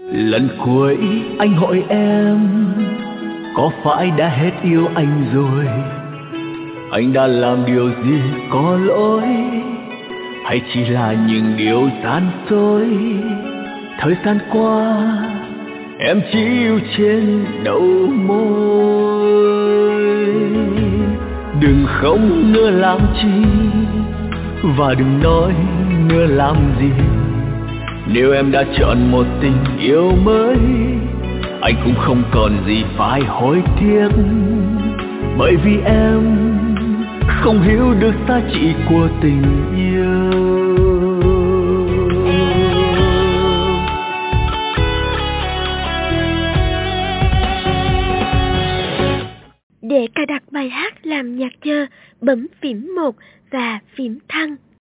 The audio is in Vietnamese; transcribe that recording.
Lần cuối anh hỏi em, có phải đã hết yêu anh rồi? Anh đã làm điều gì có lỗi, hay chỉ là những điều gian dối? Thời gian qua em chỉ yêu trên đầu môi. Đừng không nữa làm chi, và đừng nói nữa làm gì. Nếu em đã chọn một tình yêu mới, anh cũng không còn gì phải hối tiếc. Bởi vì em không hiểu được giá trị của tình yêu. Để cài đặt bài hát làm nhạc chờ, bấm phím 1 và phím thăng.